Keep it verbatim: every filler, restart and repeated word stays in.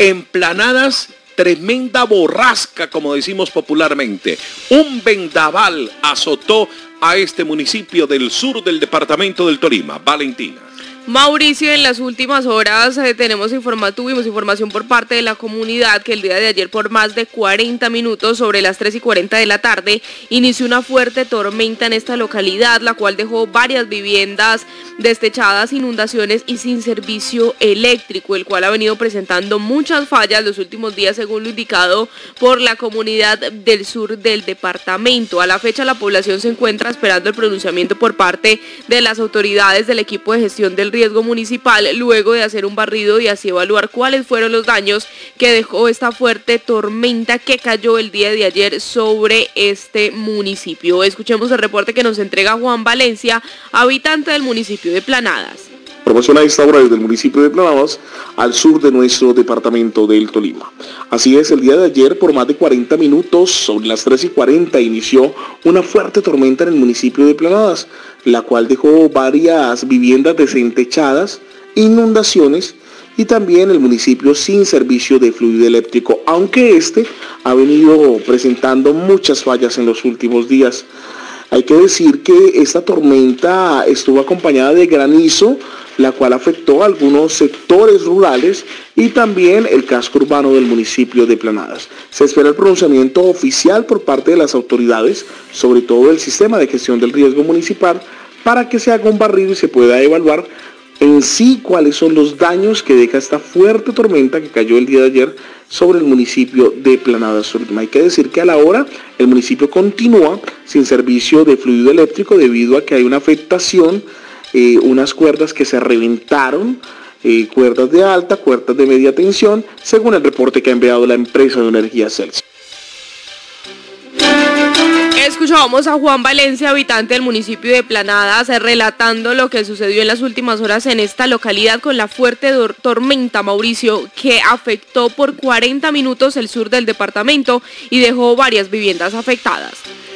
En Planadas, tremenda borrasca, como decimos popularmente. Un vendaval azotó a este municipio del sur del departamento del Tolima. Valentina. Mauricio, en las últimas horas eh, tenemos informa tuvimos información por parte de la comunidad que el día de ayer por más de cuarenta minutos, sobre las tres y cuarenta de la tarde, inició una fuerte tormenta en esta localidad, la cual dejó varias viviendas destechadas, inundaciones y sin servicio eléctrico, el cual ha venido presentando muchas fallas los últimos días, según lo indicado por la comunidad del sur del departamento. A la fecha, la población se encuentra esperando el pronunciamiento por parte de las autoridades del equipo de gestión del riesgo municipal, luego de hacer un barrido y así evaluar cuáles fueron los daños que dejó esta fuerte tormenta que cayó el día de ayer sobre este municipio. Escuchemos el reporte que nos entrega Juan Valencia, habitante del municipio de Planadas. Información a esta hora desde el municipio de Planadas, al sur de nuestro departamento del Tolima. Así es, el día de ayer, por más de cuarenta minutos, sobre las tres y cuarenta, inició una fuerte tormenta en el municipio de Planadas, la cual dejó varias viviendas desentechadas, inundaciones y también el municipio sin servicio de fluido eléctrico, aunque este ha venido presentando muchas fallas en los últimos días. Hay que decir que esta tormenta estuvo acompañada de granizo, la cual afectó a algunos sectores rurales y también el casco urbano del municipio de Planadas. Se espera el pronunciamiento oficial por parte de las autoridades, sobre todo el sistema de gestión del riesgo municipal, para que se haga un barrido y se pueda evaluar en sí cuáles son los daños que deja esta fuerte tormenta que cayó el día de ayer sobre el municipio de Planadas. Hay que decir que a la hora el municipio continúa sin servicio de fluido eléctrico debido a que hay una afectación, eh, unas cuerdas que se reventaron, eh, cuerdas de alta, cuerdas de media tensión, según el reporte que ha enviado la empresa de energía Celsius. Escuchábamos a Juan Valencia, habitante del municipio de Planadas, relatando lo que sucedió en las últimas horas en esta localidad con la fuerte tormenta, Mauricio, que afectó por cuarenta minutos el sur del departamento y dejó varias viviendas afectadas.